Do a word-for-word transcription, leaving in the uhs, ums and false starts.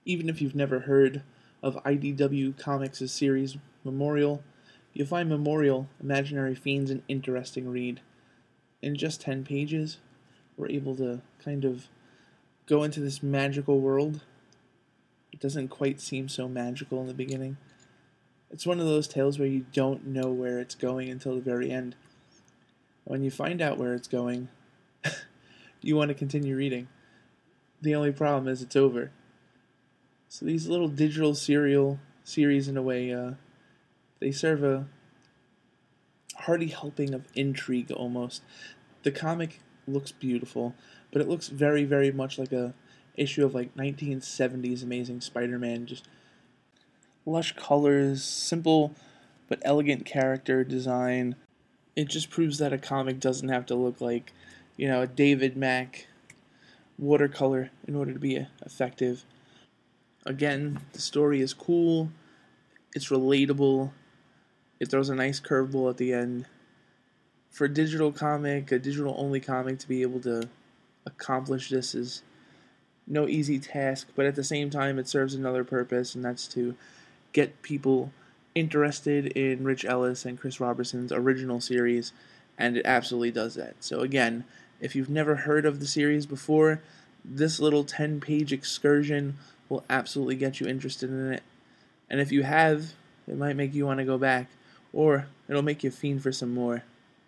Even if you've never heard of I D W Comics' series Memorial, you'll find Memorial Imaginary Fiends an interesting read. In just ten pages, we're able to kind of go into this magical world. It doesn't quite seem so magical in the beginning. It's one of those tales where you don't know where it's going until the very end. When you find out where it's going, you want to continue reading. The only problem is it's over. So these little digital serial series, in a way, uh, they serve a hearty helping of intrigue almost. The comic looks beautiful, but it looks very, very much like a issue of like nineteen seventies Amazing Spider-Man. Just lush colors, simple but elegant character design. It just proves that a comic doesn't have to look like, you know, a David Mack watercolor in order to be effective. Again, the story is cool, it's relatable, it throws a nice curveball at the end. For a digital comic, a digital-only comic, to be able to accomplish this is no easy task, but at the same time it serves another purpose, and that's to get people interested in Rich Ellis and Chris Robertson's original series, and it absolutely does that. So again, if you've never heard of the series before, this little ten-page excursion will absolutely get you interested in it. And if you have, it might make you want to go back, or it'll make you fiend for some more.